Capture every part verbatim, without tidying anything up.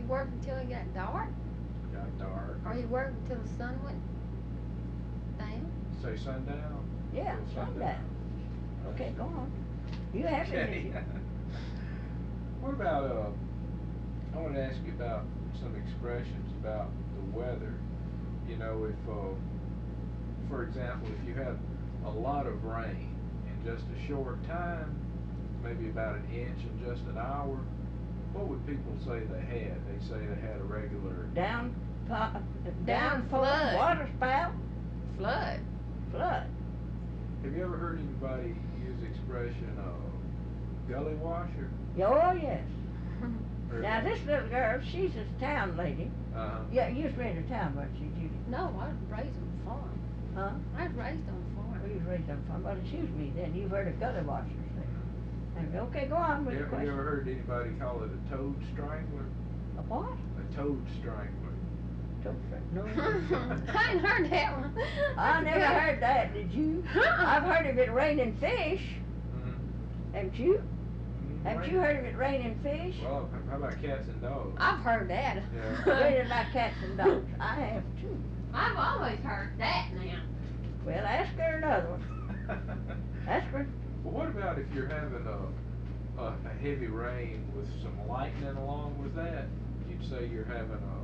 work until it got dark? Got dark. Or you work until the sun went down? Say sundown? Yeah, Till sundown. Okay, go on. You have Okay. it. What about, uh, I want to ask you about some expressions about the weather. You know, if, uh, for example, if you had a lot of rain in just a short time, maybe about an inch in just an hour, what would people say they had? They say they had a regular Down, po- Down down flood. water spout, Flood. flood. Have you ever heard anybody use the expression uh, gully washer? Oh, yes. Or- Now, this little girl, she's a town lady. Uh-huh. Yeah, you was raised in town, weren't you, Judy? No, I was raised on a farm. Huh? I was raised on a Well, farm. you was raised on a farm. Well, excuse me, then. You've heard of gully washers then. And, okay, go on with Yeah, your have you ever question. heard anybody call it a toad strangler? A what? A toad strangler. Toad strap. No. I ain't heard that one. I never heard that, did you? I've heard of it raining fish. Mm-hmm. Haven't you? Haven't you heard of it raining fish? Well, how about cats and dogs? I've heard that. Yeah. Raining like cats and dogs. I have too. I've always heard that now. Well, ask her another one. Ask her. Well, what about if you're having a, a, a heavy rain with some lightning along with that? You'd say you're having a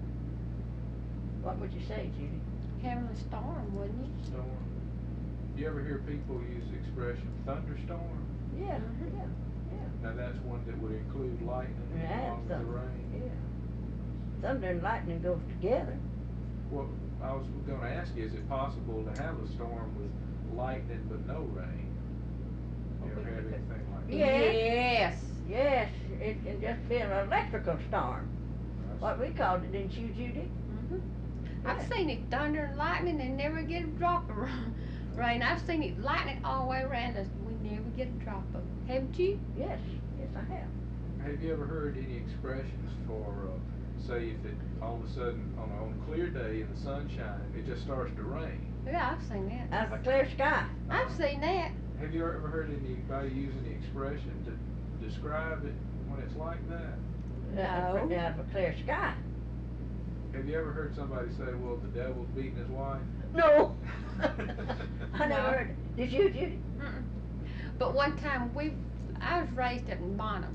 What would you say, Judy? Having a storm, wouldn't you? storm. Do you ever hear people use the expression thunderstorm? Yeah, Mhm. yeah, Now that's one that would include lightning Yeah, along with the thunder. rain. yeah. Thunder and lightning goes together. Well, I was going to ask you, is it possible to have a storm with lightning but no rain? You ever had anything like that? Yeah. Yes. Yes, it can just be an electrical storm. That's- What we called it, didn't you, Judy? Mhm. I've Yeah. seen it thunder and lightning and never get a drop of rain. I've seen it lightning all the way around us. We never get a drop of it. Haven't you? Yes, yes, I have. Have you ever heard any expressions for, uh, say, if it all of a sudden on a, on a clear day in the sunshine, it just starts to rain? Yeah, I've seen that. Out of a clear sky. I've seen that. Have you ever heard anybody using the expression to describe it when it's like that? Out of, No. out of a clear sky. Have you ever heard somebody say, well, the devil's beating his wife? No. I never No. heard it. Did you, Judy? Mm-mm. But one time we, I was raised up in Bonham,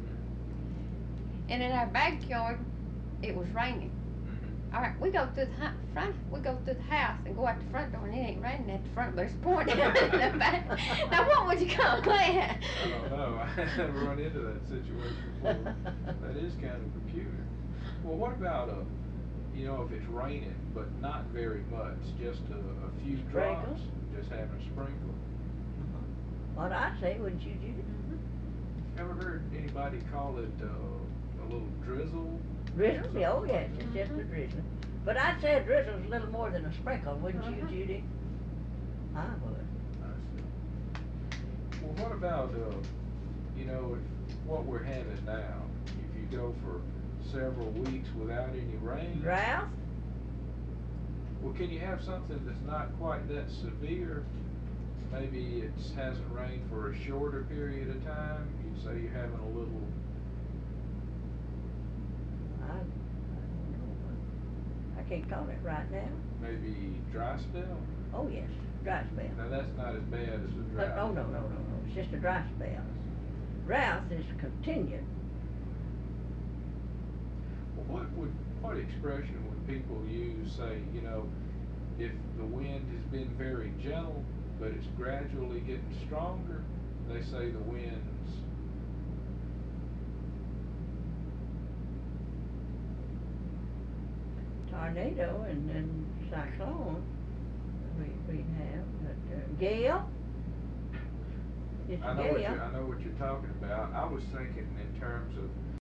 and in our backyard, it was raining. Mhm. All right, we go through the hu- front, we go through the house and go out the front door, and it ain't raining at the front, but it's pouring down in the back. Now, what would you call that? I don't know. I never run into that situation before. That is kind of peculiar. Well, what about uh, you know, if it's raining but not very much, just a, a few drops, Sprinkles? just having a sprinkle? What I say, wouldn't you, Judy? Ever heard anybody call it uh, a little drizzle? Drizzle? Yeah, oh yes, it's just a drizzle. But I'd say a drizzle's a little more than a sprinkle, wouldn't you, Mhm. Judy? I would. I see. Well, what about, uh, you know, if what we're having now, if you go for several weeks without any rain, Drought? well, can you have something that's not quite that severe? Maybe it hasn't rained for a shorter period of time. You'd say you're having a little, I, I don't know. I can't call it right now. maybe dry spell. Oh yes, dry spell. Now that's not as bad as a But drought. no, no, no, no, no, it's just a dry spell. Drought is continued. Well, what would, what expression would people use, say, you know, if the wind has been very gentle, but it's gradually getting stronger, they say the wind's Tornado and then cyclone we, we have, but uh, gale. It's I a know what gale. you, I know what you're talking about. I was thinking in terms of